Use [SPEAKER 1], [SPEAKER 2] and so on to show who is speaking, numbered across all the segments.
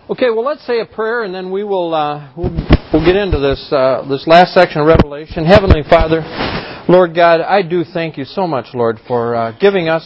[SPEAKER 1] Okay, well, let's say a prayer, and then we'll get into this last section of Revelation. Heavenly Father, Lord God, I do thank you so much, Lord, for giving us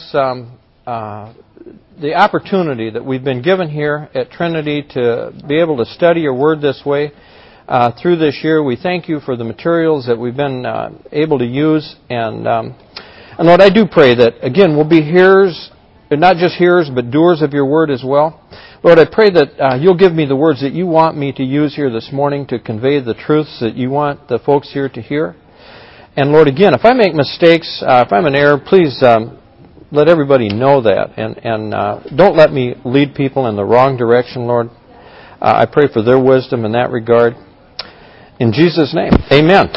[SPEAKER 1] the opportunity that we've been given here at Trinity to be able to study your Word this way through this year. We thank you for the materials that we've been able to use, and Lord, I do pray that again we'll be hearers, and not just hearers, but doers of your Word as well. Lord, I pray that you'll give me the words that you want me to use here this morning to convey the truths that you want the folks here to hear. And Lord, again, if I make mistakes, if I'm in error, please let everybody know that. And don't let me lead people in the wrong direction, Lord. I pray for their wisdom in that regard. In Jesus' name, amen.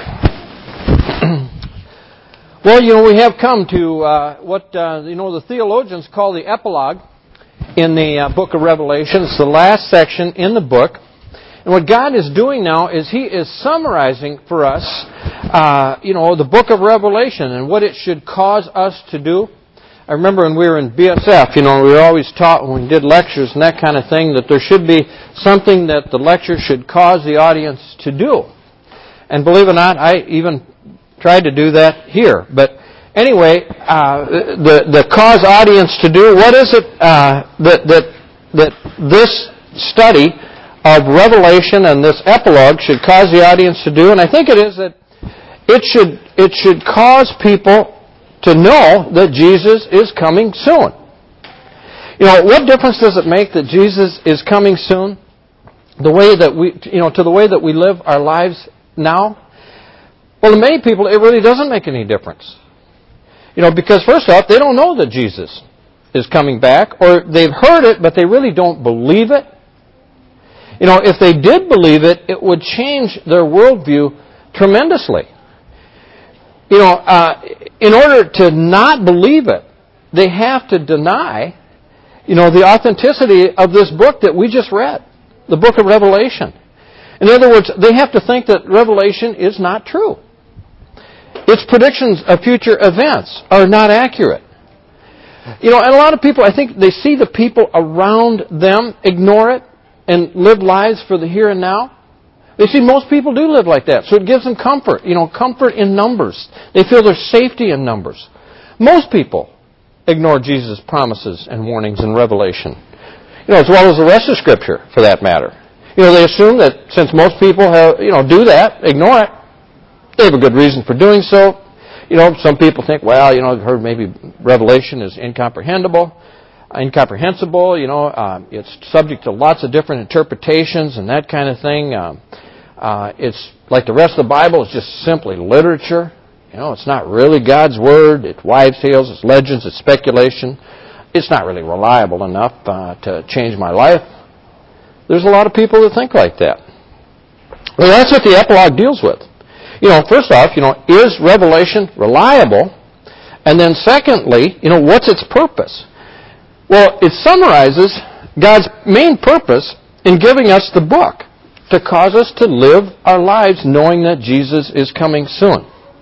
[SPEAKER 1] Well, we have come to what the theologians call the epilogue in the book of Revelation. It's the last section in the book. And what God is doing now is He is summarizing for us, the book of Revelation and what it should cause us to do. I remember when we were in BSF, we were always taught when we did lectures and that kind of thing that there should be something that the lecture should cause the audience to do. And believe it or not, I even tried to do that here. But anyway, the cause audience to do, what is it that this study of Revelation and this epilogue should cause the audience to do? And I think it is that it should cause people to know that Jesus is coming soon. What difference does it make that Jesus is coming soon? The way that to the way that we live our lives now? Well, to many people, it really doesn't make any difference. Because first off, they don't know that Jesus is coming back, or they've heard it, but they really don't believe it. If they did believe it, it would change their worldview tremendously. In order to not believe it, they have to deny, the authenticity of this book that we just read, the book of Revelation. In other words, they have to think that Revelation is not true. Its predictions of future events are not accurate. And a lot of people, I think they see the people around them ignore it and live lives for the here and now. They see most people do live like that, so it gives them comfort, comfort in numbers. They feel there's safety in numbers. Most people ignore Jesus' promises and warnings in Revelation, as well as the rest of Scripture, for that matter. They assume that since most people do that, ignore it, they have a good reason for doing so. Some people think, I've heard maybe Revelation is incomprehensible. It's subject to lots of different interpretations and that kind of thing. It's like the rest of the Bible. It's just simply literature. It's not really God's Word. It's wives' tales, it's legends, it's speculation. It's not really reliable enough to change my life. There's a lot of people that think like that. Well, that's what the epilogue deals with. First off, is Revelation reliable? And then secondly, what's its purpose? Well, it summarizes God's main purpose in giving us the book to cause us to live our lives knowing that Jesus is coming soon.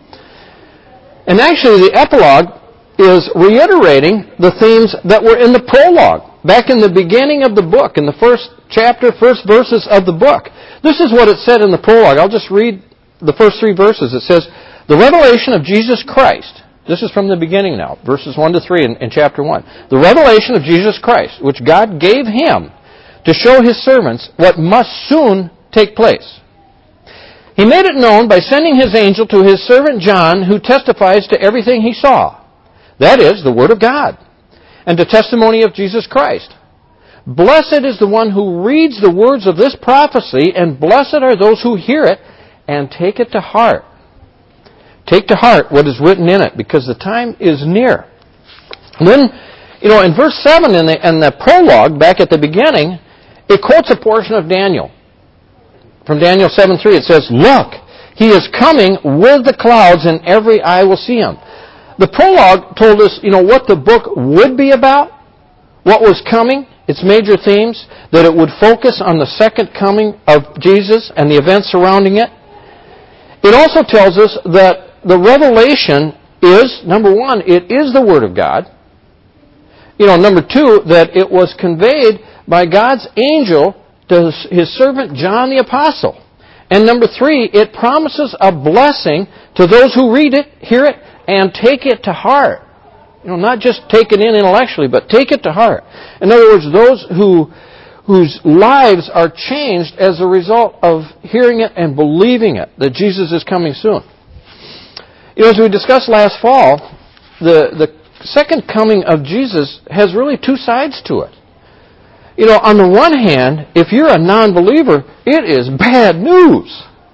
[SPEAKER 1] And actually, the epilogue is reiterating the themes that were in the prologue, back in the beginning of the book, in the first chapter, first verses of the book. This is what it said in the prologue. I'll just read the first three verses. It says, "The revelation of Jesus Christ." This is from the beginning now, verses 1 to 3 in chapter 1. "The revelation of Jesus Christ, which God gave Him to show His servants what must soon take place. He made it known by sending His angel to His servant John, who testifies to everything he saw. That is, the Word of God, and the testimony of Jesus Christ. Blessed is the one who reads the words of this prophecy, and blessed are those who hear it and take it to heart." Take to heart what is written in it, because the time is near. And then, in verse 7 in the prologue, back at the beginning, it quotes a portion of Daniel. From Daniel 7:3, it says, "Look, He is coming with the clouds, and every eye will see Him." The prologue told us, what the book would be about, what was coming, its major themes, that it would focus on the second coming of Jesus and the events surrounding it. It also tells us that the revelation is, number one, it is the Word of God. Number two, that it was conveyed by God's angel to His servant John the Apostle. And number 3, it promises a blessing to those who read it, hear it, and take it to heart. Not just take it in intellectually, but take it to heart. In other words, those whose lives are changed as a result of hearing it and believing it, that Jesus is coming soon. As we discussed last fall, the second coming of Jesus has really 2 sides to it. On the one hand, if you're a non-believer, it is bad news.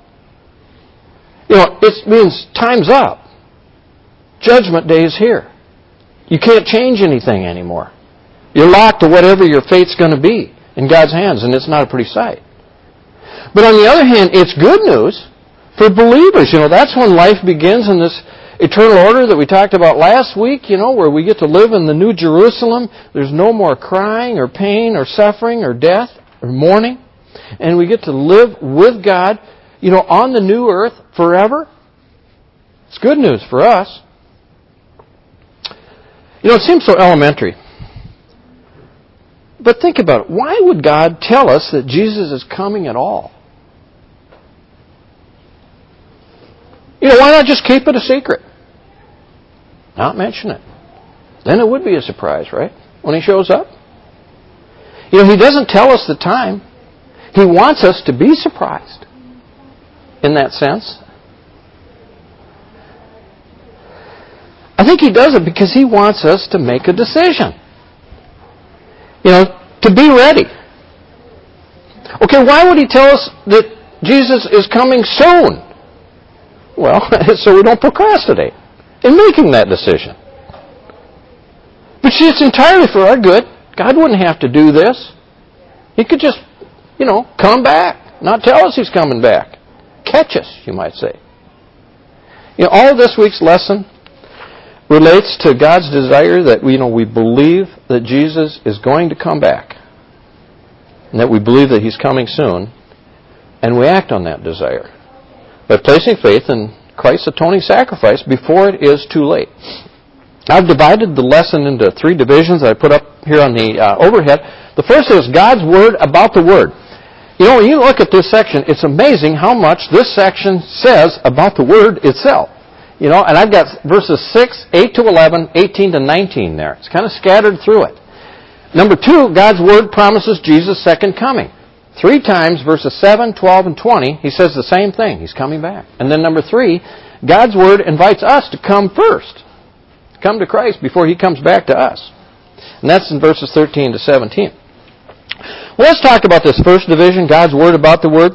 [SPEAKER 1] It means time's up. Judgment day is here. You can't change anything anymore. You're locked to whatever your fate's going to be in God's hands, and it's not a pretty sight. But on the other hand, it's good news for believers. That's when life begins in this eternal order that we talked about last week, where we get to live in the New Jerusalem. There's no more crying or pain or suffering or death or mourning. And we get to live with God, on the new earth forever. It's good news for us. It seems so elementary. But think about it. Why would God tell us that Jesus is coming at all? Why not just keep it a secret? Not mention it. Then it would be a surprise, right? When He shows up. He doesn't tell us the time. He wants us to be surprised. In that sense. I think He does it because He wants us to make a decision. To be ready. Okay, why would He tell us that Jesus is coming soon? Well, so we don't procrastinate in making that decision. But see, it's entirely for our good. God wouldn't have to do this. He could just, come back. Not tell us He's coming back. Catch us, you might say. All of this week's lesson relates to God's desire that we believe that Jesus is going to come back. And that we believe that He's coming soon. And we act on that desire. By placing faith in Christ's atoning sacrifice before it is too late. I've divided the lesson into 3 divisions that I put up here on the overhead. The first is God's Word about the Word. When you look at this section, it's amazing how much this section says about the Word itself. And I've got verses 6, 8 to 11, 18 to 19 there. It's kind of scattered through it. Number 2, God's Word promises Jesus' second coming. 3 times, verses 7, 12, and 20, He says the same thing. He's coming back. And then number 3, God's Word invites us to come first. Come to Christ before He comes back to us. And that's in verses 13 to 17. Well, let's talk about this first division, God's Word about the Word.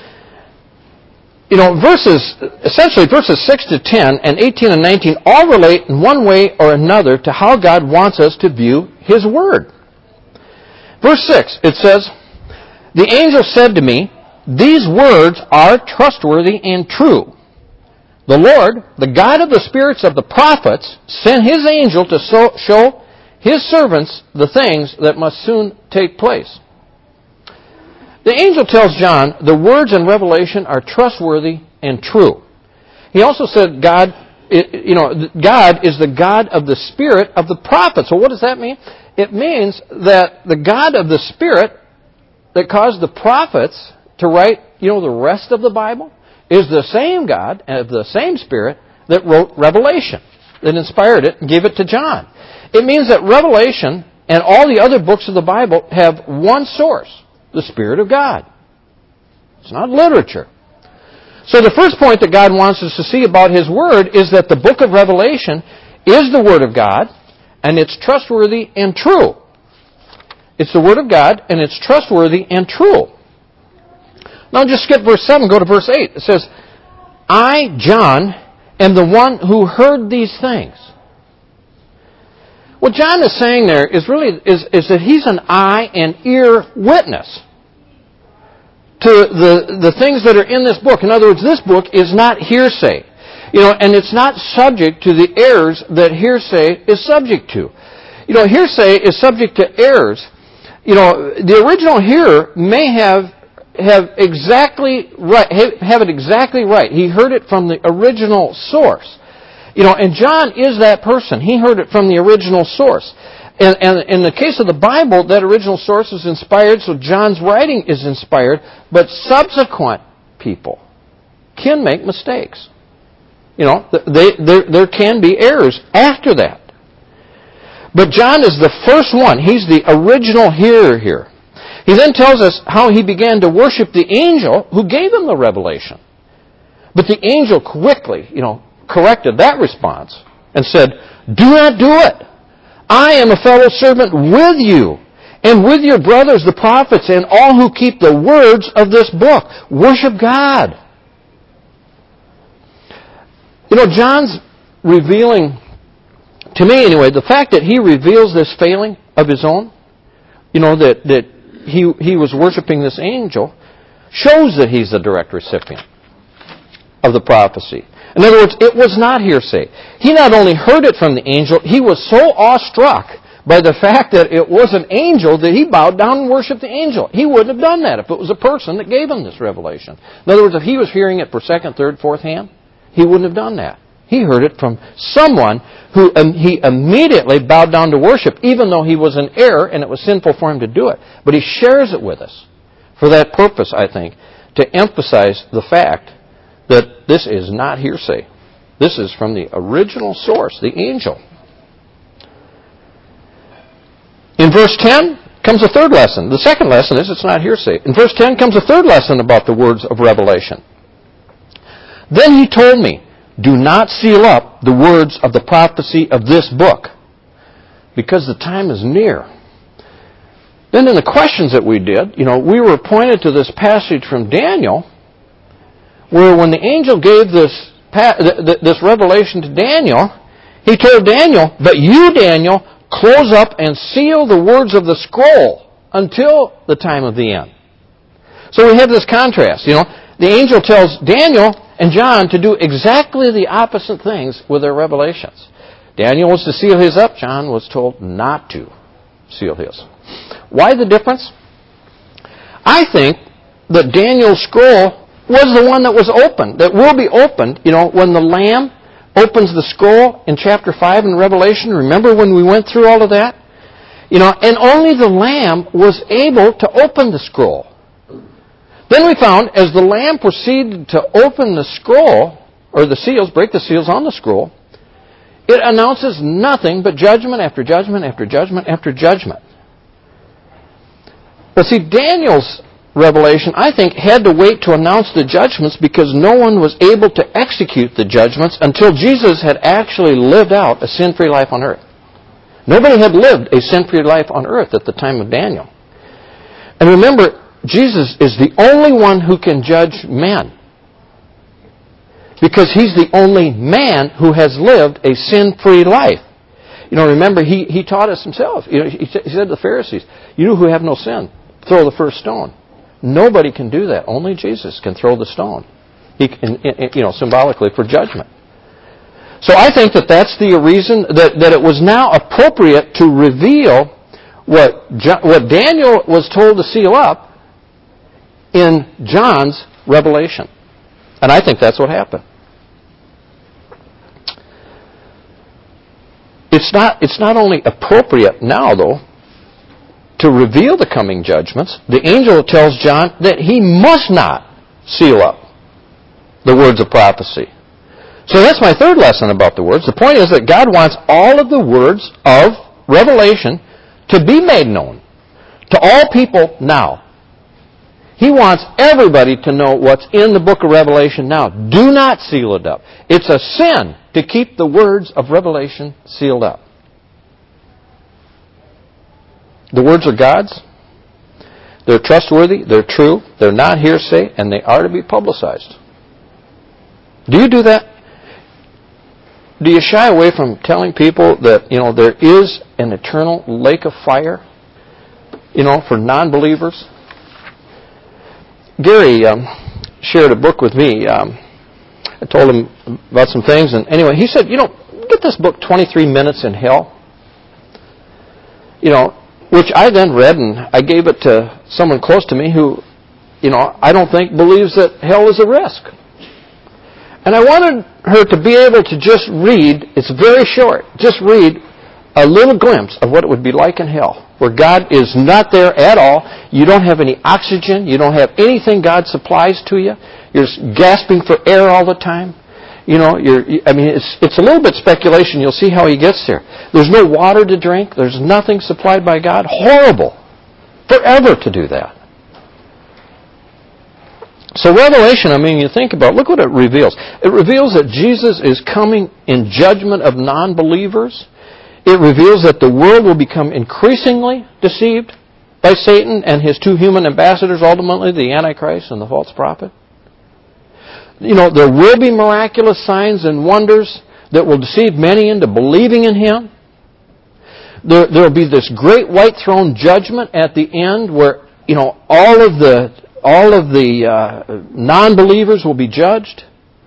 [SPEAKER 1] Essentially verses 6 to 10 and 18 and 19 all relate in one way or another to how God wants us to view His Word. Verse 6, it says, "The angel said to me, 'These words are trustworthy and true. The Lord, the God of the spirits of the prophets, sent His angel to show His servants the things that must soon take place.'" The angel tells John the words in Revelation are trustworthy and true. He also said God is the God of the spirit of the prophets. So what does that mean? It means that the God of the Spirit that caused the prophets to write, the rest of the Bible, is the same God of the same Spirit that wrote Revelation, that inspired it and gave it to John. It means that Revelation and all the other books of the Bible have one source, the Spirit of God. It's not literature. So the first point that God wants us to see about His Word is that the book of Revelation is the Word of God, and it's trustworthy and true. It's the Word of God, and it's trustworthy and true. Now just skip verse 7, go to verse 8. It says, "I, John, am the one who heard these things." What John is saying there is that he's an eye and ear witness to the things that are in this book. In other words, this book is not hearsay. And it's not subject to the errors that hearsay is subject to. Hearsay is subject to errors. The original hearer may have it exactly right. He heard it from the original source. And John is that person. He heard it from the original source. And in the case of the Bible, that original source is inspired, so John's writing is inspired, but subsequent people can make mistakes. There can be errors after that. But John is the first one. He's the original hearer here. He then tells us how he began to worship the angel who gave him the revelation. But the angel quickly, corrected that response and said, "Do not do it. I am a fellow servant with you and with your brothers, the prophets, and all who keep the words of this book. Worship God." John's revealing, to me anyway, the fact that he reveals this failing of his own, that he was worshiping this angel, shows that he's the direct recipient of the prophecy. In other words, it was not hearsay. He not only heard it from the angel, he was so awestruck by the fact that it was an angel that he bowed down and worshipped the angel. He wouldn't have done that if it was a person that gave him this revelation. In other words, if he was hearing it for second, third, fourth hand, he wouldn't have done that. He heard it from someone who he immediately bowed down to worship, even though he was in error and it was sinful for him to do it. But he shares it with us for that purpose, I think, to emphasize the fact that this is not hearsay. This is from the original source, the angel. In verse 10 comes a third lesson. The second lesson is it's not hearsay. In verse 10 comes a third lesson about the words of revelation. Then he told me, "Do not seal up the words of the prophecy of this book, because the time is near." Then in the questions that we did, we were pointed to this passage from Daniel, where when the angel gave this revelation to Daniel, he told Daniel, "But you, Daniel, close up and seal the words of the scroll until the time of the end." So we have this contrast. The angel tells Daniel and John to do exactly the opposite things with their revelations. Daniel was to seal his up. John was told not to seal his. Why the difference? I think that Daniel's scroll was the one that was opened, that will be opened, when the Lamb opens the scroll in chapter 5 in Revelation. Remember when we went through all of that? And only the Lamb was able to open the scroll. Then we found, as the Lamb proceeded to open the scroll, or the seals, break the seals on the scroll, it announces nothing but judgment after judgment after judgment after judgment. But see, Daniel's revelation, I think, had to wait to announce the judgments because no one was able to execute the judgments until Jesus had actually lived out a sin-free life on earth. Nobody had lived a sin-free life on earth at the time of Daniel. And remember, Jesus is the only one who can judge men, because he's the only man who has lived a sin-free life. Remember, he taught us himself. He said to the Pharisees, "You who have no sin, throw the first stone." Nobody can do that. Only Jesus can throw the stone. He can, symbolically for judgment. So I think that that's the reason that it was now appropriate to reveal what Daniel was told to seal up in John's revelation. And I think that's what happened. It's not only appropriate now, though, to reveal the coming judgments. The angel tells John that he must not seal up the words of prophecy. So that's my third lesson about the words. The point is that God wants all of the words of revelation to be made known to all people now. He wants everybody to know what's in the book of Revelation now. Do not seal it up. It's a sin to keep the words of Revelation sealed up. The words are God's. They're trustworthy. They're true. They're not hearsay. And they are to be publicized. Do you do that? Do you shy away from telling people that, there is an eternal lake of fire, for non-believers? Gary shared a book with me. I told him about some things, and anyway, he said, get this book, 23 Minutes in Hell. Which I then read, and I gave it to someone close to me who, I don't think believes that hell is a risk. And I wanted her to be able to just read, it's very short, just read a little glimpse of what it would be like in hell, where God is not there at all. You don't have any oxygen. You don't have anything God supplies to you. You're gasping for air all the time. It's a little bit speculation. You'll see how he gets there. There's no water to drink. There's nothing supplied by God. Horrible. Forever to do that. So Revelation, you think about, look what it reveals. It reveals that Jesus is coming in judgment of non-believers. It reveals that the world will become increasingly deceived by Satan and his two human ambassadors, ultimately the Antichrist and the false prophet. There will be miraculous signs and wonders that will deceive many into believing in Him. There will be this great white throne judgment at the end where, all of the non-believers will be judged.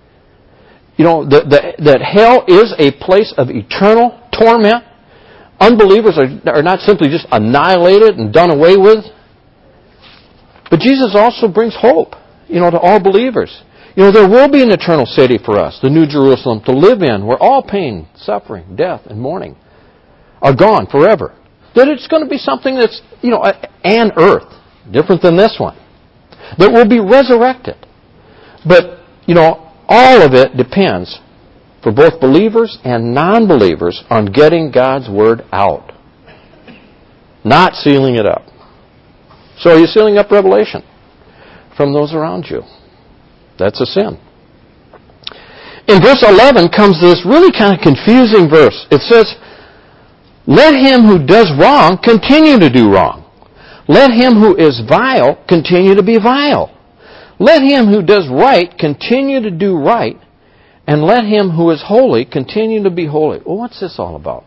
[SPEAKER 1] That hell is a place of eternal torment. Unbelievers are not simply just annihilated and done away with. But Jesus also brings hope, to all believers. There will be an eternal city for us, the New Jerusalem, to live in, where all pain, suffering, death, and mourning are gone forever. That it's going to be something that's, an earth, different than this one, that will be resurrected. But, all of it depends, for both believers and non-believers, on getting God's Word out. Not sealing it up. So are you sealing up Revelation from those around you? That's a sin. In verse 11 comes this really kind of confusing verse. It says, "Let him who does wrong continue to do wrong. Let him who is vile continue to be vile. Let him who does right continue to do right. And let him who is holy continue to be holy." Well, what's this all about?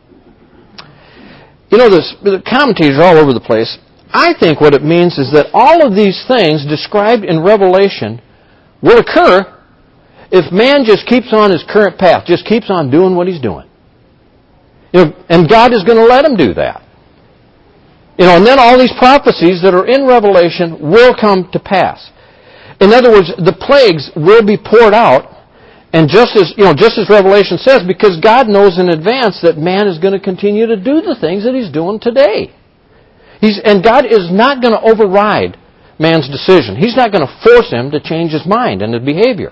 [SPEAKER 1] The commentators are all over the place. I think what it means is that all of these things described in Revelation will occur if man just keeps on his current path, just keeps on doing what he's doing. And God is going to let him do that. And then all these prophecies that are in Revelation will come to pass. In other words, the plagues will be poured out, and just as Revelation says, because God knows in advance that man is going to continue to do the things that he's doing today. And God is not going to override man's decision. He's not going to force him to change his mind and his behavior.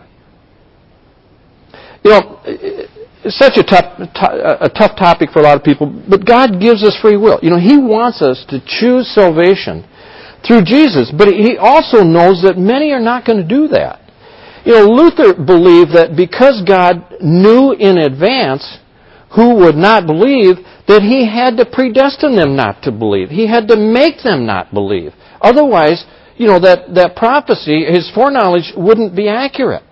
[SPEAKER 1] It's such a tough topic for a lot of people, but God gives us free will. He wants us to choose salvation through Jesus, but He also knows that many are not going to do that. Luther believed that because God knew in advance who would not believe, that He had to predestine them not to believe. He had to make them not believe. Otherwise, that prophecy, his foreknowledge, wouldn't be accurate.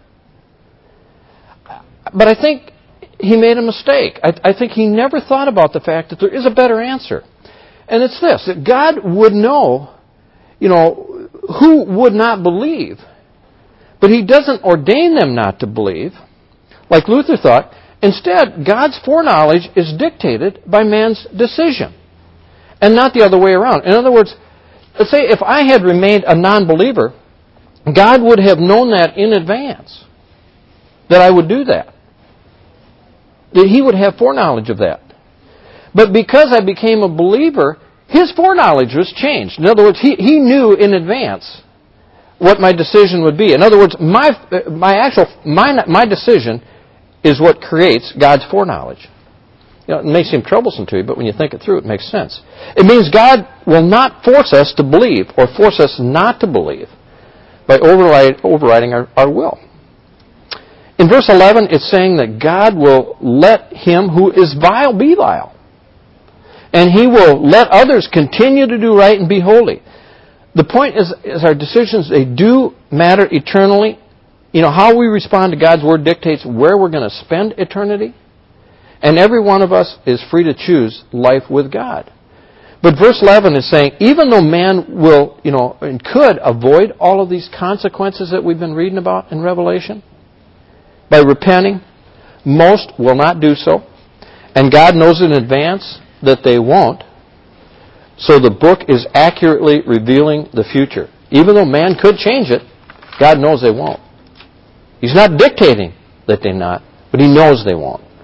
[SPEAKER 1] But I think he made a mistake. I think he never thought about the fact that there is a better answer. And it's this, that God would know, who would not believe. But He doesn't ordain them not to believe, like Luther thought. Instead, God's foreknowledge is dictated by man's decision, and not the other way around. In other words, let's say if I had remained a non-believer, God would have known that in advance, that I would do that. That He would have foreknowledge of that. But because I became a believer, His foreknowledge was changed. In other words, He knew in advance what my decision would be. In other words, my decision is what creates God's foreknowledge. It may seem troublesome to you, but when you think it through, it makes sense. It means God will not force us to believe or force us not to believe by overriding our will. In verse 11, it's saying that God will let him who is vile be vile. And He will let others continue to do right and be holy. The point is our decisions, they do matter eternally. How we respond to God's Word dictates where we're going to spend eternity. And every one of us is free to choose life with God. But verse 11 is saying, even though man will, and could avoid all of these consequences that we've been reading about in Revelation, by repenting, most will not do so. And God knows in advance that they won't. So the book is accurately revealing the future. Even though man could change it, God knows they won't. He's not dictating that they not, but He knows they won't.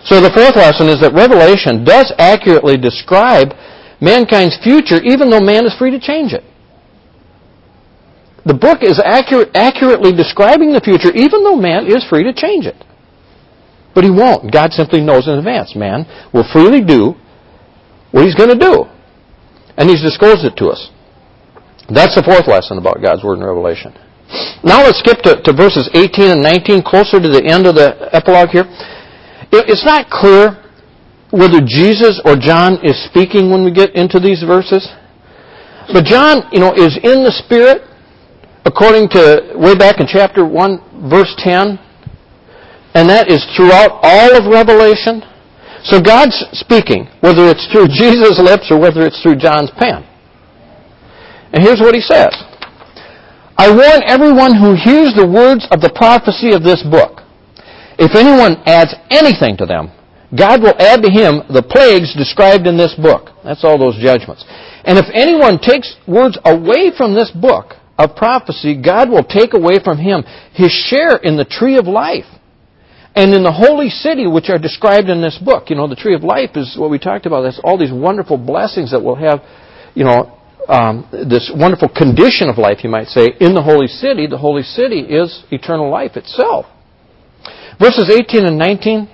[SPEAKER 1] So the fourth lesson is that Revelation does accurately describe mankind's future, even though man is free to change it. The book is accurately describing the future, even though man is free to change it. But he won't. God simply knows in advance. Man will freely do what he's going to do. And he's disclosed it to us. That's the fourth lesson about God's Word in Revelation. Now let's skip to verses 18 and 19, closer to the end of the epilogue here. It's not clear whether Jesus or John is speaking when we get into these verses. But John, is in the Spirit, according to way back in chapter 1, verse 10. And that is throughout all of Revelation. So God's speaking, whether it's through Jesus' lips or whether it's through John's pen. And here's what he says. I warn everyone who hears the words of the prophecy of this book. If anyone adds anything to them, God will add to him the plagues described in this book. That's all those judgments. And if anyone takes words away from this book of prophecy, God will take away from him his share in the tree of life and in the holy city which are described in this book. The tree of life is what we talked about. That's all these wonderful blessings that we'll have, this wonderful condition of life, you might say, in the holy city. The holy city is eternal life itself. Verses 18 and 19,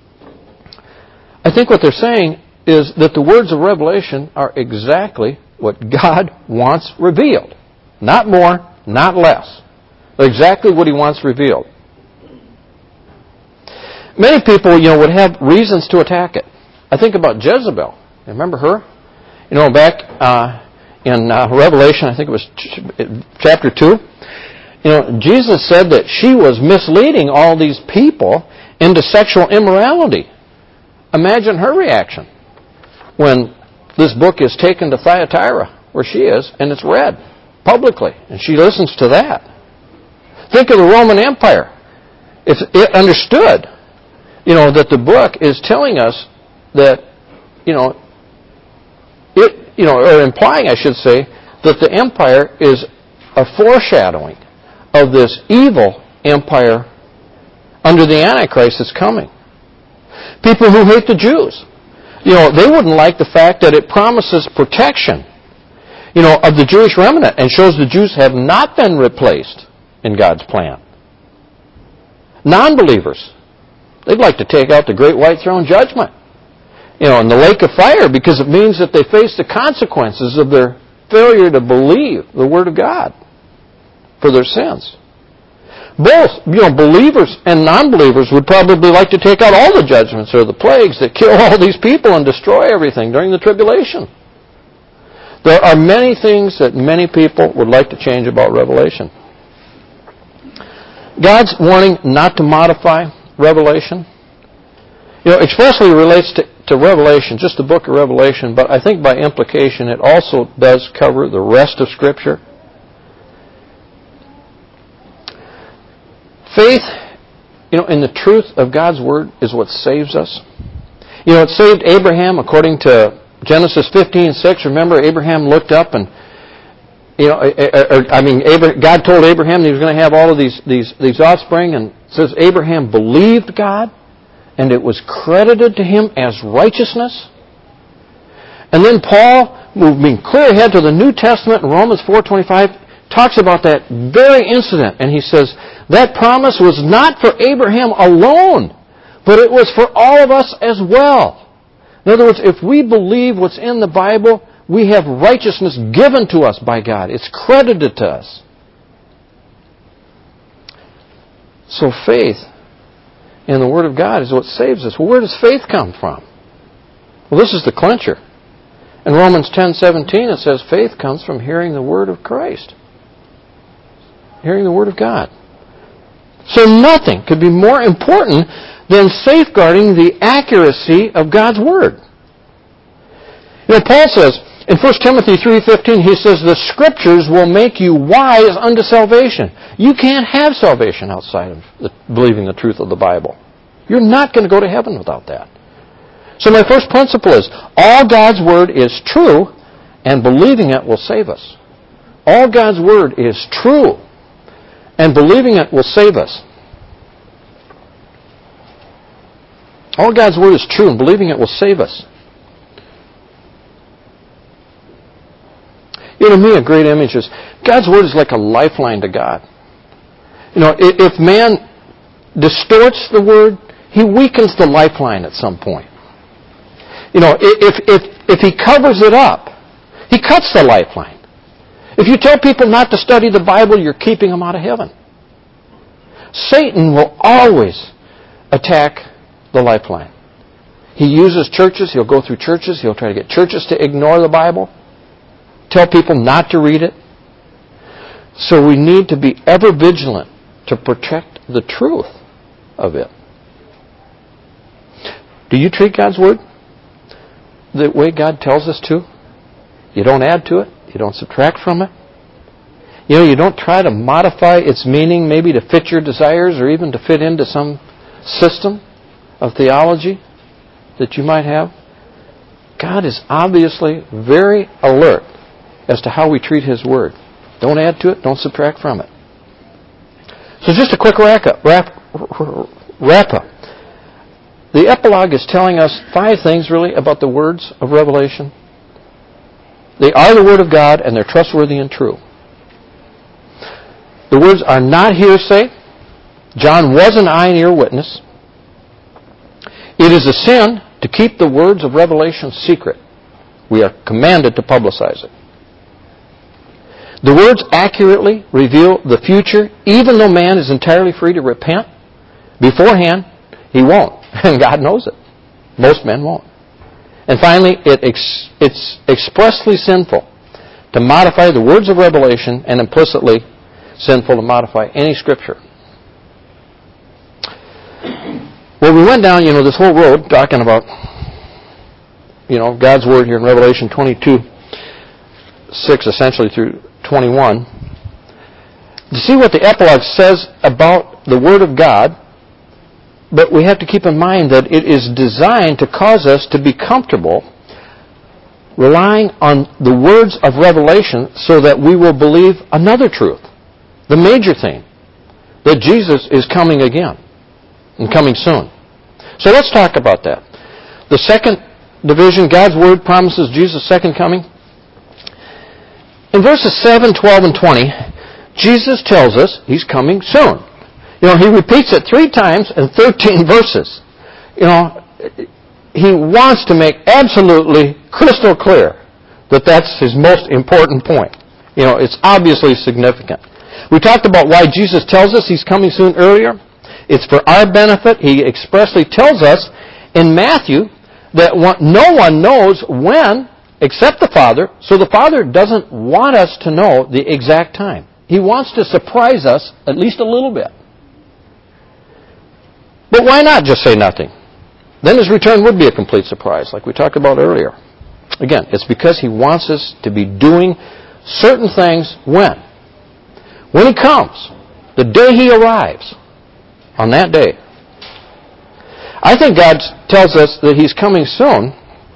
[SPEAKER 1] I think what they're saying is that the words of Revelation are exactly what God wants revealed. Not more, not less. They're exactly what He wants revealed. Many people, would have reasons to attack it. I think about Jezebel. Remember her? Back in Revelation, I think it was chapter 2, Jesus said that she was misleading all these people into sexual immorality. Imagine her reaction when this book is taken to Thyatira, where she is, and it's read publicly, and she listens to that. Think of the Roman Empire. If it understood, that the book is telling us that, or implying, I should say, that the empire is a foreshadowing of this evil empire under the Antichrist that's coming. People who hate the Jews, they wouldn't like the fact that it promises protection, of the Jewish remnant and shows the Jews have not been replaced in God's plan. Non-believers, they'd like to take out the great white throne judgment, in the lake of fire, because it means that they face the consequences of their failure to believe the Word of God for their sins. Both, believers and non-believers would probably like to take out all the judgments or the plagues that kill all these people and destroy everything during the tribulation. There are many things that many people would like to change about Revelation. God's warning not to modify Revelation, especially relates to Revelation, just the book of Revelation, but I think by implication it also does cover the rest of Scripture. Faith, in the truth of God's Word is what saves us. It saved Abraham according to Genesis 15:6. Remember, Abraham looked up and, God told Abraham that He was going to have all of these offspring, and it says Abraham believed God, and it was credited to him as righteousness. And then Paul, moving clear ahead to the New Testament in Romans 4:25, talks about that very incident, and he says, that promise was not for Abraham alone, but it was for all of us as well. In other words, if we believe what's in the Bible, we have righteousness given to us by God. It's credited to us. So faith in the Word of God is what saves us. Well, where does faith come from? Well, this is the clincher. In Romans 10:17 it says faith comes from hearing the Word of Christ. Hearing the Word of God. So nothing could be more important than safeguarding the accuracy of God's Word. Paul says, in 1 Timothy 3:15, he says, the Scriptures will make you wise unto salvation. You can't have salvation outside of believing the truth of the Bible. You're not going to go to heaven without that. So my first principle is, all God's Word is true, and believing it will save us. All God's Word is true, and believing it will save us. All God's Word is true, and believing it will save us. To me, a great image is God's Word is like a lifeline to God. If man distorts the Word, he weakens the lifeline at some point. If he covers it up, he cuts the lifeline. If you tell people not to study the Bible, you're keeping them out of heaven. Satan will always attack the lifeline. He uses churches. He'll go through churches. He'll try to get churches to ignore the Bible, tell people not to read it. So we need to be ever vigilant to protect the truth of it. Do you treat God's Word the way God tells us to? You don't add to it. You don't subtract from it. You don't try to modify its meaning maybe to fit your desires or even to fit into some system of theology that you might have. God is obviously very alert as to how we treat His Word. Don't add to it. Don't subtract from it. So just a quick wrap up. The epilogue is telling us 5 things really about the words of Revelation. They are the Word of God, and they're trustworthy and true. The words are not hearsay. John was an eye and ear witness. It is a sin to keep the words of Revelation secret. We are commanded to publicize it. The words accurately reveal the future, even though man is entirely free to repent. Beforehand, he won't, and God knows it. Most men won't. And finally, it's expressly sinful to modify the words of Revelation, and implicitly sinful to modify any Scripture. Well, we went down, this whole road talking about, God's Word here in Revelation 22:6, essentially through 21. To see what the epilogue says about the Word of God, but we have to keep in mind that it is designed to cause us to be comfortable relying on the words of Revelation so that we will believe another truth, the major thing, that Jesus is coming again and coming soon. So let's talk about that. The second division, God's Word promises Jesus' second coming. In verses 7, 12, and 20, Jesus tells us He's coming soon. He repeats it 3 times in 13 verses. He wants to make absolutely crystal clear that that's His most important point. It's obviously significant. We talked about why Jesus tells us He's coming soon earlier. It's for our benefit. He expressly tells us in Matthew that no one knows when except the Father, so the Father doesn't want us to know the exact time. He wants to surprise us at least a little bit. But why not just say nothing? Then His return would be a complete surprise, like we talked about earlier. Again, it's because He wants us to be doing certain things when? When He comes, the day He arrives, on that day. I think God tells us that He's coming soon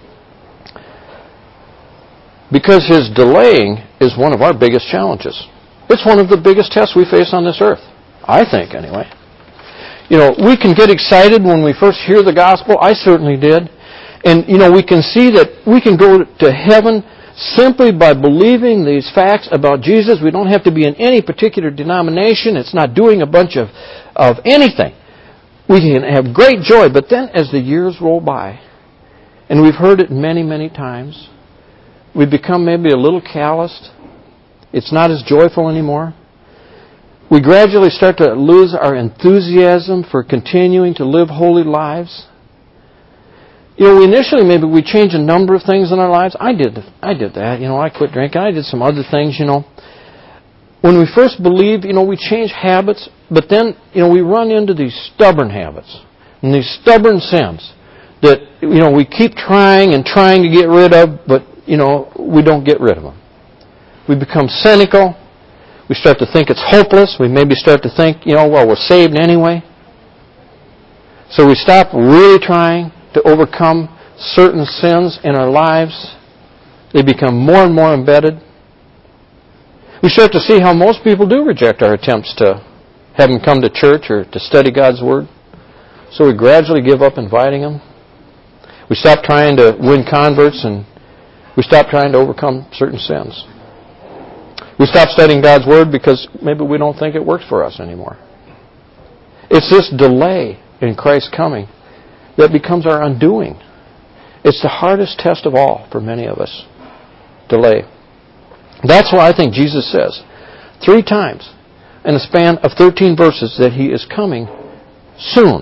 [SPEAKER 1] because His delaying is one of our biggest challenges. It's one of the biggest tests we face on this earth. I think, anyway. We can get excited when we first hear the gospel. I certainly did. And, we can see that we can go to heaven simply by believing these facts about Jesus. We don't have to be in any particular denomination. It's not doing a bunch of anything. We can have great joy. But then as the years roll by, and we've heard it many, many times, we become maybe a little calloused. It's not as joyful anymore. We gradually start to lose our enthusiasm for continuing to live holy lives. Initially maybe we change a number of things in our lives. I did that. I quit drinking. I did some other things, When we first believe, we change habits, but then, we run into these stubborn habits and these stubborn sins that, we keep trying and trying to get rid of, but, we don't get rid of them. We become cynical. We start to think it's hopeless. We maybe start to think, we're saved anyway. So we stop really trying to overcome certain sins in our lives. They become more and more embedded. We start to see how most people do reject our attempts to have them come to church or to study God's Word. So we gradually give up inviting them. We stop trying to win converts, and we stop trying to overcome certain sins. We stop studying God's Word because maybe we don't think it works for us anymore. It's this delay in Christ's coming that becomes our undoing. It's the hardest test of all for many of us. Delay. That's why I think Jesus says 3 times in a span of 13 verses that He is coming soon.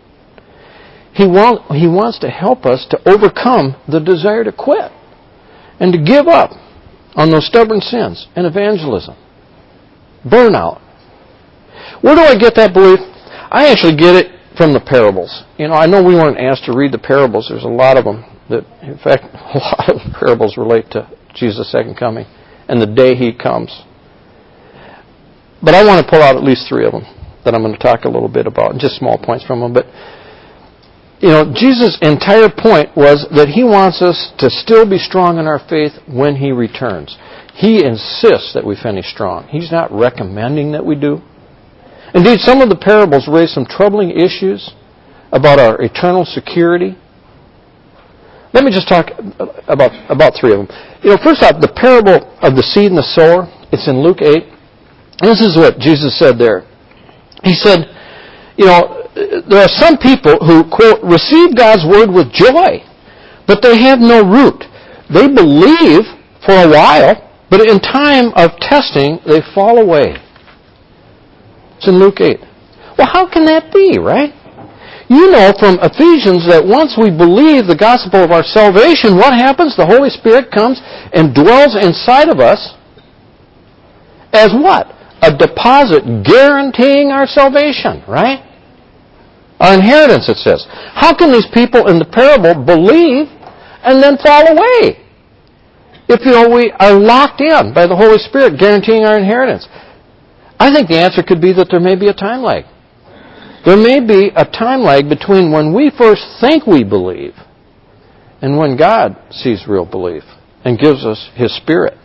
[SPEAKER 1] He wants to help us to overcome the desire to quit and to give up on those stubborn sins and evangelism. Burnout. Where do I get that belief? I actually get it from the parables. I know we weren't asked to read the parables. There's a lot of them. In fact, a lot of parables relate to Jesus' second coming and the day He comes. But I want to pull out at least 3 of them that I'm going to talk a little bit about, just small points from them. But Jesus' entire point was that He wants us to still be strong in our faith when He returns. He insists that we finish strong. He's not recommending that we do. Indeed, some of the parables raise some troubling issues about our eternal security. Let me just talk about 3 of them. First off, the parable of the seed and the sower. It's in Luke 8. And this is what Jesus said there. He said, there are some people who, quote, receive God's word with joy, but they have no root. They believe for a while, but in time of testing, they fall away. It's in Luke 8. Well, how can that be, right? You know from Ephesians that once we believe the gospel of our salvation, what happens? The Holy Spirit comes and dwells inside of us as what? A deposit guaranteeing our salvation, right? Our inheritance, it says. How can these people in the parable believe and then fall away? If, we are locked in by the Holy Spirit guaranteeing our inheritance. I think the answer could be that there may be a time lag. There may be a time lag between when we first think we believe and when God sees real belief and gives us His Spirit.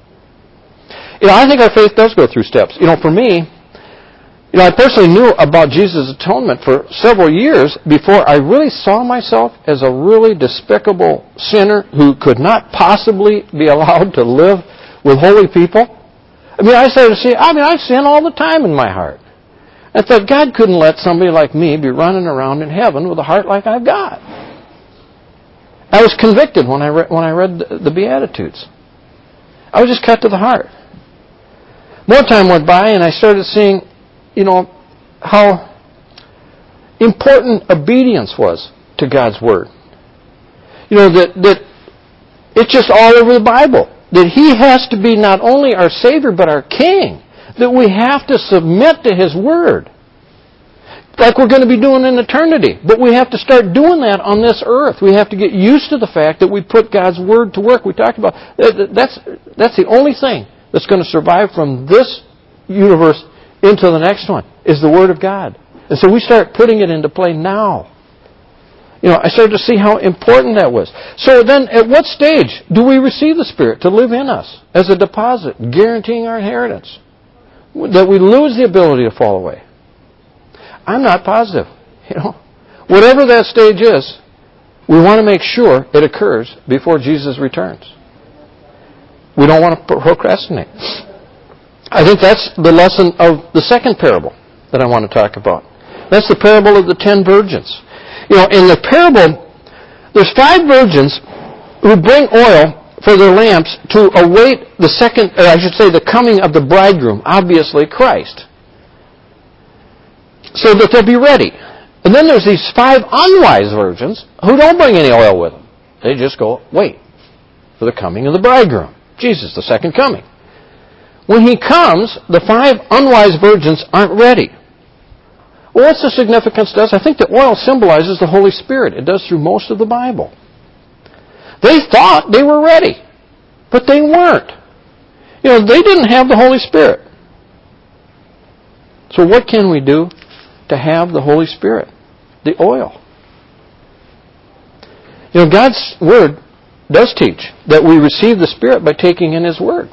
[SPEAKER 1] I think our faith does go through steps. For me, I personally knew about Jesus' atonement for several years before I really saw myself as a really despicable sinner who could not possibly be allowed to live with holy people. I started to see, I sin all the time in my heart. I thought God couldn't let somebody like me be running around in heaven with a heart like I've got. I was convicted when I read the Beatitudes. I was just cut to the heart. More time went by and I started seeing, how important obedience was to God's Word. That it's just all over the Bible. That He has to be not only our Savior, but our King. That we have to submit to His Word. Like we're going to be doing in eternity. But we have to start doing that on this earth. We have to get used to the fact that we put God's Word to work. We talked about, that's the only thing that's going to survive from this universe into the next one, is the Word of God. And so we start putting it into play now. I started to see how important that was. So then, at what stage do we receive the Spirit to live in us as a deposit, guaranteeing our inheritance? That we lose the ability to fall away. I'm not positive. Whatever that stage is, we want to make sure it occurs before Jesus returns. We don't want to procrastinate. I think that's the lesson of the second parable that I want to talk about. That's the parable of the 10 virgins. In the parable, there's 5 virgins who bring oil for their lamps to await the coming of the bridegroom, obviously Christ, so that they'll be ready. And then there's these 5 unwise virgins who don't bring any oil with them. They just go wait for the coming of the bridegroom, Jesus, the second coming. When He comes, the 5 unwise virgins aren't ready. Well, what's the significance of this? I think the oil symbolizes the Holy Spirit. It does through most of the Bible. They thought they were ready, but they weren't. They didn't have the Holy Spirit. So what can we do to have the Holy Spirit? The oil. God's Word does teach that we receive the Spirit by taking in His Word.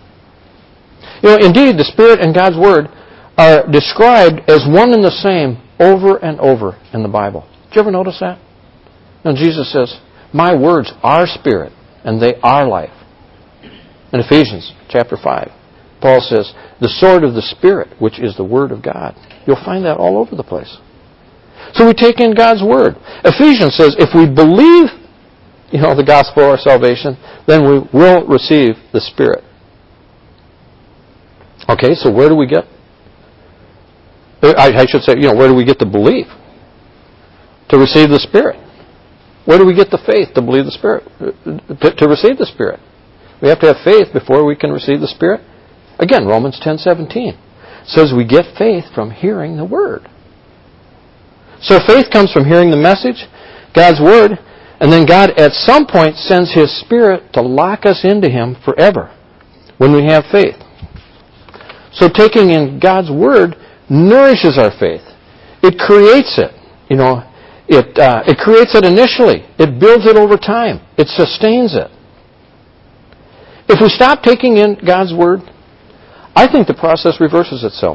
[SPEAKER 1] Indeed, the Spirit and God's Word are described as one and the same over and over in the Bible. Did you ever notice that? Now Jesus says, my words are spirit, and they are life. In Ephesians chapter 5, Paul says, the sword of the Spirit, which is the Word of God. You'll find that all over the place. So we take in God's Word. Ephesians says, if we believe, the gospel of our salvation, then we will receive the Spirit. Okay, so where do we get? I should say, where do we get the belief? To receive the Spirit. Where do we get the faith to believe the Spirit? To receive the Spirit. We have to have faith before we can receive the Spirit. Again, Romans 10:17 says we get faith from hearing the Word. So faith comes from hearing the message, God's Word, and then God at some point sends His Spirit to lock us into Him forever when we have faith. So taking in God's Word nourishes our faith. It creates it. It creates it initially. It builds it over time. It sustains it. If we stop taking in God's Word, I think the process reverses itself.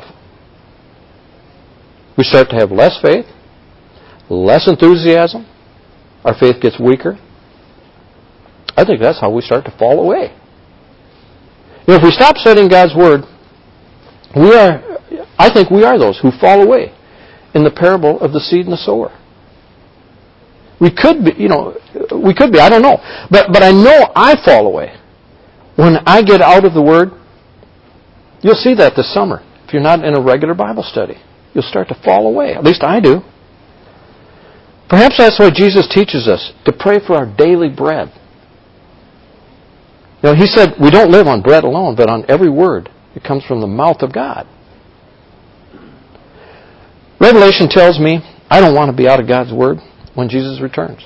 [SPEAKER 1] We start to have less faith, less enthusiasm. Our faith gets weaker. I think that's how we start to fall away. If we stop studying God's Word, I think we are those who fall away in the parable of the seed and the sower. We could be, I don't know. But I know I fall away. When I get out of the Word, you'll see that this summer. If you're not in a regular Bible study, you'll start to fall away. At least I do. Perhaps that's why Jesus teaches us to pray for our daily bread. He said we don't live on bread alone, but on every word that comes from the mouth of God. Revelation tells me I don't want to be out of God's Word when Jesus returns.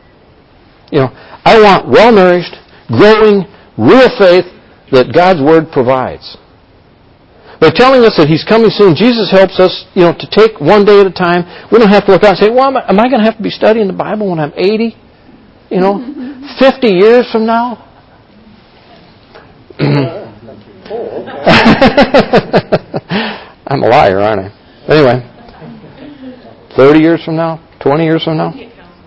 [SPEAKER 1] I want well-nourished, growing, real faith that God's Word provides. By telling us that He's coming soon, Jesus helps us, to take one day at a time. We don't have to look out and say, well, am I going to have to be studying the Bible when I'm 80? 50 years from now? I'm a liar, aren't I? Anyway, 30 years from now? 20 years from now?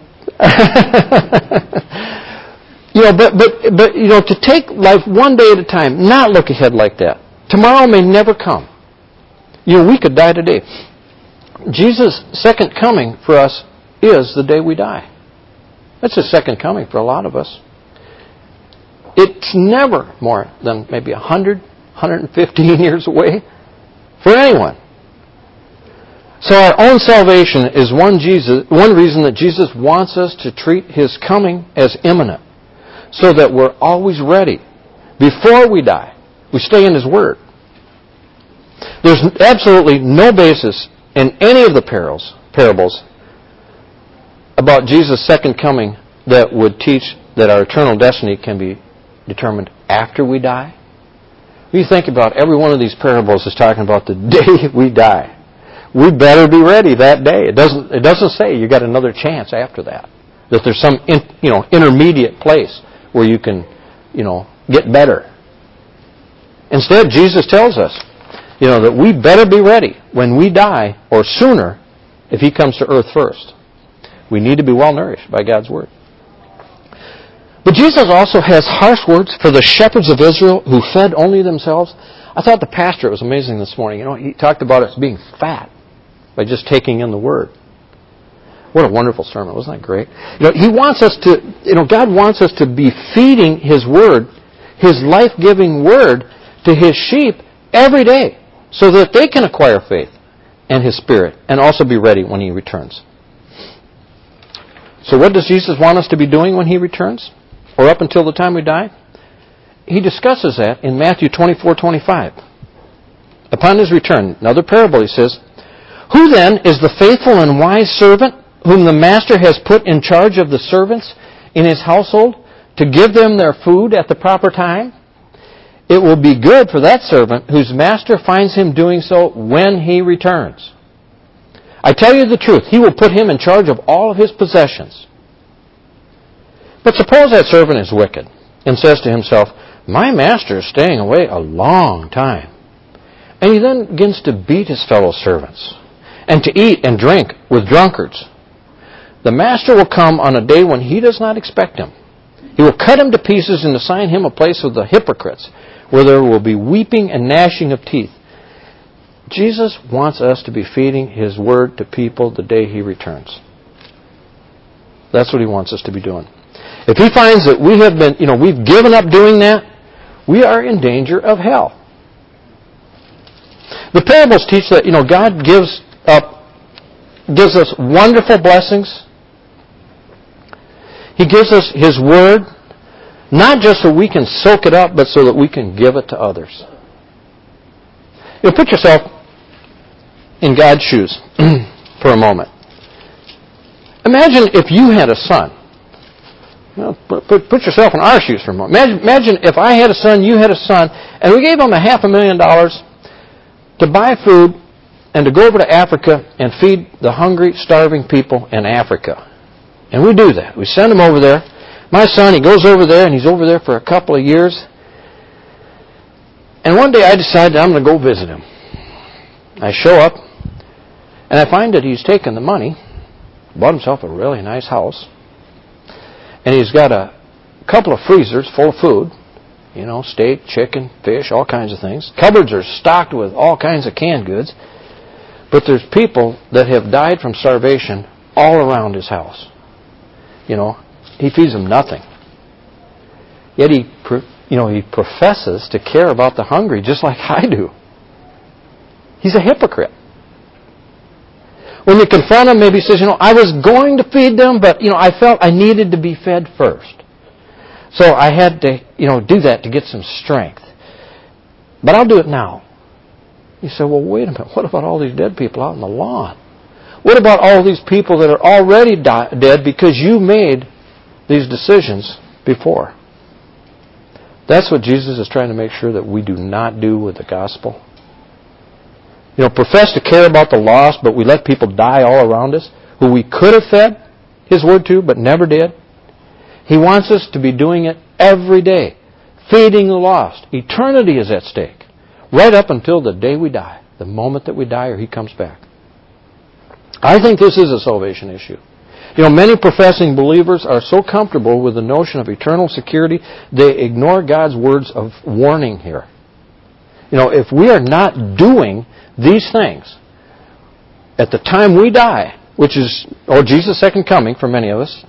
[SPEAKER 1] But to take life one day at a time, not look ahead like that. Tomorrow may never come. We could die today. Jesus' second coming for us is the day we die. That's His second coming for a lot of us. It's never more than maybe 100, 115 years away for anyone. So our own salvation is one reason that Jesus wants us to treat His coming as imminent, so that we're always ready. Before we die, we stay in His Word. There's absolutely no basis in any of the parables about Jesus' second coming that would teach that our eternal destiny can be determined after we die. When you think about every one of these parables is talking about the day we die. We better be ready that day. It doesn't say you got another chance after that. That there's some intermediate place where you can get better. Instead, Jesus tells us that we better be ready when we die or sooner if He comes to earth first. We need to be well nourished by God's Word. But Jesus also has harsh words for the shepherds of Israel who fed only themselves. I thought the pastor, it was amazing this morning. He talked about us being fat by just taking in the Word. What a wonderful sermon. Wasn't that great? He wants us to, God wants us to be feeding His Word, His life-giving Word, to His sheep every day so that they can acquire faith and His Spirit and also be ready when He returns. So what does Jesus want us to be doing when He returns? Or up until the time we die? He discusses that in Matthew 24:25. Upon His return, another parable, He says, "Who then is the faithful and wise servant whom the master has put in charge of the servants in his household to give them their food at the proper time? It will be good for that servant whose master finds him doing so when he returns. I tell you the truth, he will put him in charge of all of his possessions. But suppose that servant is wicked and says to himself, 'My master is staying away a long time.' And he then begins to beat his fellow servants and to eat and drink with drunkards. The master will come on a day when he does not expect him. He will cut him to pieces and assign him a place with the hypocrites, where there will be weeping and gnashing of teeth. Jesus wants us to be feeding His Word to people the day He returns. That's what He wants us to be doing. If He finds that we have been, we've given up doing that, we are in danger of hell. The parables teach that, God gives us wonderful blessings. He gives us His Word, not just so we can soak it up, but so that we can give it to others. Put yourself in God's shoes for a moment. Imagine if you had a son. Put yourself in our shoes for a moment. Imagine if I had a son, you had a son, and we gave him $500,000 to buy food and to go over to Africa and feed the hungry, starving people in Africa. And we do that. We send him over there. My son, he goes over there, and he's over there for a couple of years. And one day I decided I'm going to go visit him. I show up, and I find that he's taken the money, bought himself a really nice house, and he's got a couple of freezers full of food, steak, chicken, fish, all kinds of things. Cupboards are stocked with all kinds of canned goods. But there's people that have died from starvation all around his house. He feeds them nothing. Yet he professes to care about the hungry just like I do. He's a hypocrite. When you confront him, maybe he says, I was going to feed them, but, I felt I needed to be fed first. So I had to, do that to get some strength. But I'll do it now. You say, well, wait a minute. What about all these dead people out on the lawn? What about all these people that are already dead because you made these decisions before? That's what Jesus is trying to make sure that we do not do with the gospel. Profess to care about the lost, but we let people die all around us who we could have fed His Word to, but never did. He wants us to be doing it every day, feeding the lost. Eternity is at stake, right up until the day we die, the moment that we die or He comes back. I think this is a salvation issue. Many professing believers are so comfortable with the notion of eternal security, they ignore God's words of warning here. If we are not doing these things at the time we die, which is, Jesus' second coming for many of us,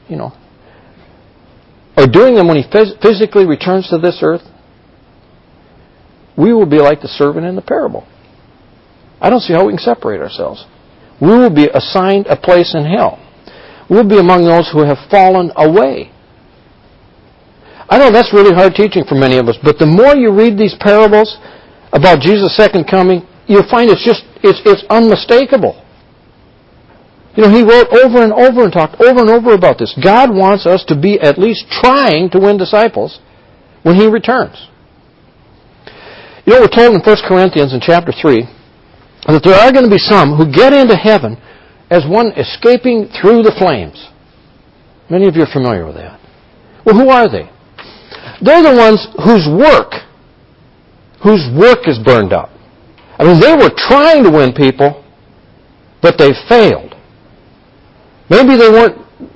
[SPEAKER 1] or doing them when He physically returns to this earth, we will be like the servant in the parable. I don't see how we can separate ourselves. We will be assigned a place in hell. We'll be among those who have fallen away. I know that's really hard teaching for many of us, but the more you read these parables about Jesus' second coming, you'll find it's unmistakable. He wrote over and over and talked over and over about this. God wants us to be at least trying to win disciples when He returns. We're told in 1 Corinthians in chapter 3 that there are going to be some who get into heaven as one escaping through the flames. Many of you are familiar with that. Well, who are they? They're the ones whose work is burned up. They were trying to win people, but they failed. Maybe they weren't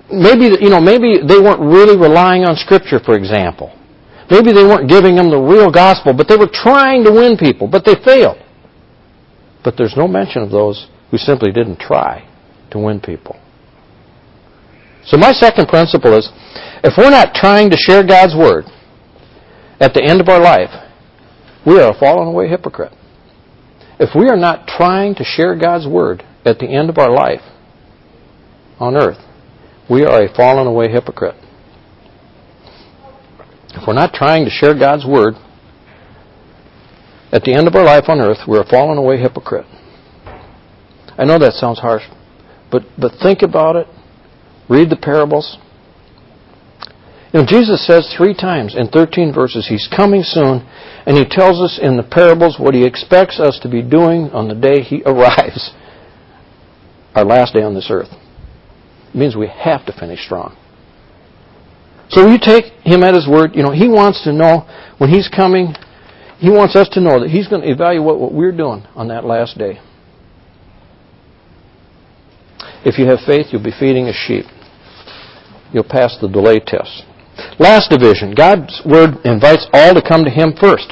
[SPEAKER 1] really relying on Scripture, for example. Maybe they weren't giving them the real gospel, but they were trying to win people, but they failed. But there's no mention of those who simply didn't try to win people. So my second principle is, if we're not trying to share God's Word at the end of our life, we are a fallen away hypocrite. If we are not trying to share God's Word at the end of our life on earth, we are a fallen away hypocrite. If we're not trying to share God's Word at the end of our life on earth, we're a fallen away hypocrite. I know that sounds harsh, but think about it. Read the parables. Jesus says 3 times in 13 verses He's coming soon, and He tells us in the parables what He expects us to be doing on the day He arrives, our last day on this earth. It means we have to finish strong. So you take Him at His word. He wants to know when He's coming, He wants us to know that He's going to evaluate what we're doing on that last day. If you have faith, you'll be feeding a sheep. You'll pass the delay test. Last division. God's Word invites all to come to Him first.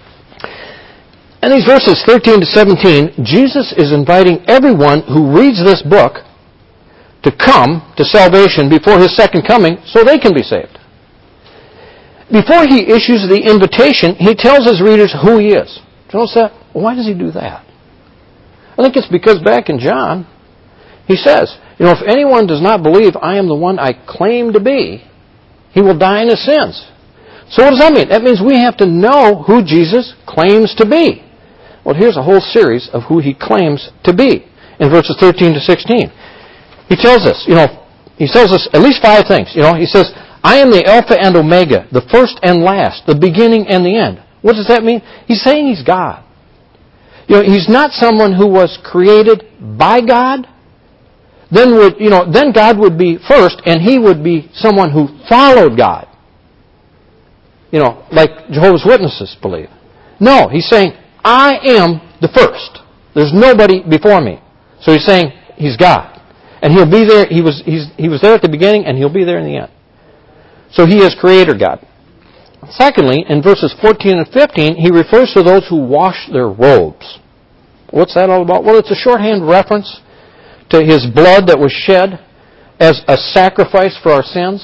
[SPEAKER 1] In these verses 13 to 17, Jesus is inviting everyone who reads this book to come to salvation before His second coming so they can be saved. Before He issues the invitation, He tells His readers who He is. Notice that? Why does He do that? I think it's because back in John, He says, if anyone does not believe I am the one I claim to be, he will die in his sins. So what does that mean? That means we have to know who Jesus claims to be. Well, here's a whole series of who He claims to be in verses 13 to 16. He tells us, He tells us at least 5 things. He says, I am the Alpha and Omega, the first and last, the beginning and the end. What does that mean? He's saying He's God. He's not someone who was created by God. Then God would be first, and He would be someone who followed God. Like Jehovah's Witnesses believe. No, He's saying, I am the first. There's nobody before me. So He's saying He's God. And He'll be there. He was there at the beginning, and He'll be there in the end. So He is Creator God. Secondly, in verses 14 and 15, He refers to those who wash their robes. What's that all about? Well, it's a shorthand reference to His blood that was shed as a sacrifice for our sins.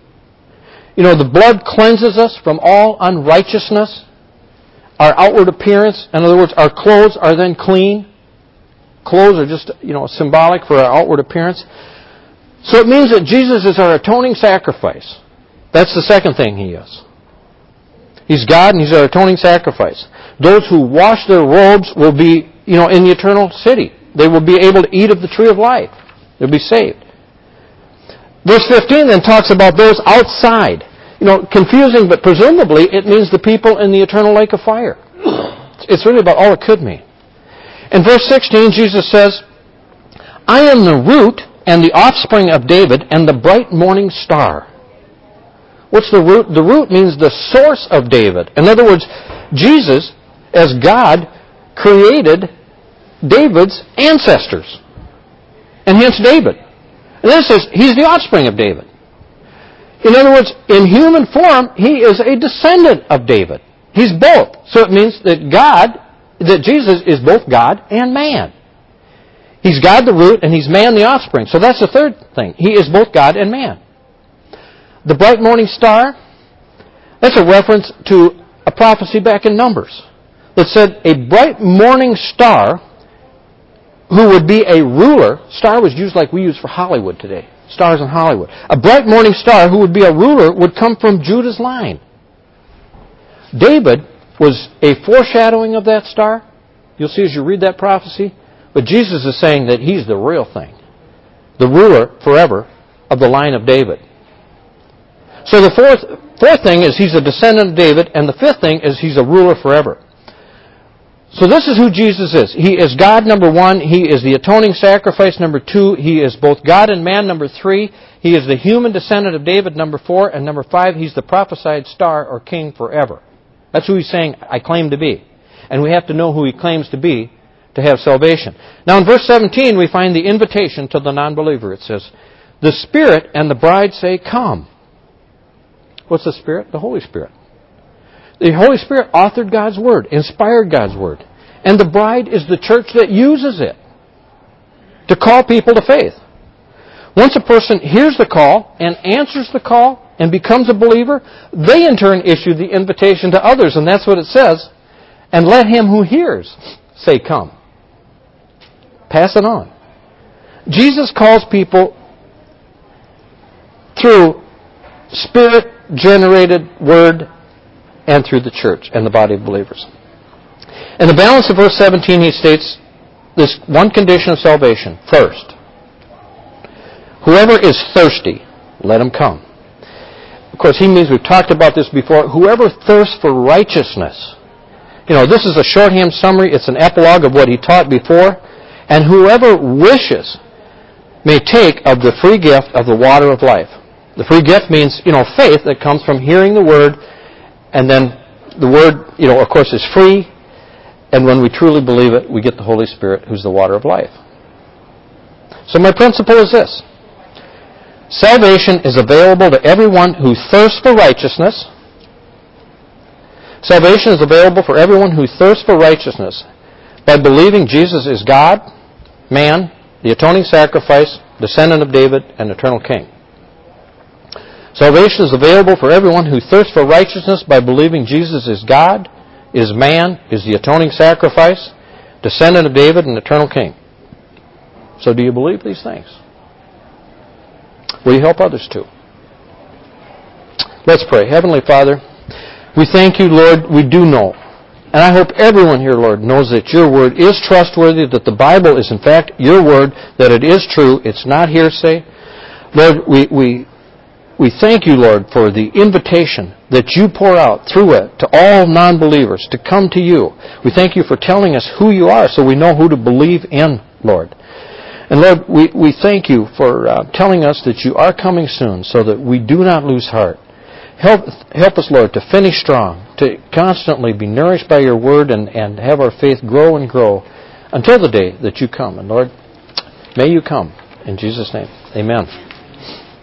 [SPEAKER 1] The blood cleanses us from all unrighteousness. Our outward appearance, in other words, our clothes are then clean. Clothes are just, symbolic for our outward appearance. So it means that Jesus is our atoning sacrifice. That's the second thing He is. He's God and He's our atoning sacrifice. Those who wash their robes will be, in the eternal city. They will be able to eat of the tree of life. They'll be saved. Verse 15 then talks about those outside. Confusing, but presumably it means the people in the eternal lake of fire. It's really about all it could mean. In verse 16, Jesus says, I am the root and the offspring of David and the bright morning star. What's the root? The root means the source of David. In other words, Jesus, as God, created David's ancestors. And hence David. And then it says, He's the offspring of David. In other words, in human form, He is a descendant of David. He's both. So it means that Jesus is both God and man. He's God the root and He's man the offspring. So that's the third thing. He is both God and man. The bright morning star, that's a reference to a prophecy back in Numbers that said a bright morning star who would be a ruler. Star was used like we use for Hollywood today. Stars in Hollywood. A bright morning star who would be a ruler would come from Judah's line. David was a foreshadowing of that star. You'll see as you read that prophecy. But Jesus is saying that He's the real thing. The ruler forever of the line of David. So the fourth thing is He's a descendant of David, and the fifth thing is He's a ruler forever. So this is who Jesus is. He is God, number 1. He is the atoning sacrifice, number 2. He is both God and man, number 3. He is the human descendant of David, number 4. And number 5, He's the prophesied star or king forever. That's who He's saying, I claim to be. And we have to know who He claims to be to have salvation. Now in verse 17, we find the invitation to the non-believer. It says, the Spirit and the bride say, come. What's the Spirit? The Holy Spirit. The Holy Spirit authored God's Word, inspired God's Word. And the bride is the church that uses it to call people to faith. Once a person hears the call and answers the call and becomes a believer, they in turn issue the invitation to others. And that's what it says. And let him who hears say, come. Pass it on. Jesus calls people through Spirit-generated Word and through the church and the body of believers. In the balance of verse 17, he states this one condition of salvation. First, whoever is thirsty, let him come. Of course, he means, we've talked about this before, whoever thirsts for righteousness. This is a shorthand summary. It's an epilogue of what he taught before. And whoever wishes may take of the free gift of the water of life. The free gift means, faith that comes from hearing the Word. And then the Word, of course, is free. And when we truly believe it, we get the Holy Spirit, who's the water of life. So my principle is this. Salvation is available to everyone who thirsts for righteousness. Salvation is available for everyone who thirsts for righteousness by believing Jesus is God, man, the atoning sacrifice, descendant of David, and eternal King. Salvation is available for everyone who thirsts for righteousness by believing Jesus is God, is man, is the atoning sacrifice, descendant of David, and eternal King. So do you believe these things? Will you help others too? Let's pray. Heavenly Father, we thank you, Lord. We do know. And I hope everyone here, Lord, knows that your word is trustworthy, that the Bible is in fact your word, that it is true. It's not hearsay. Lord, we thank you, Lord, for the invitation that you pour out through it to all non-believers to come to you. We thank you for telling us who you are so we know who to believe in, Lord. And Lord, we thank you for telling us that you are coming soon so that we do not lose heart. Help us, Lord, to finish strong, to constantly be nourished by your word and have our faith grow and grow until the day that you come. And Lord, may you come. In Jesus' name, amen.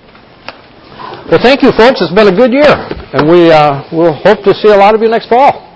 [SPEAKER 1] Well, thank you, folks. It's been a good year. And we'll hope to see a lot of you next fall.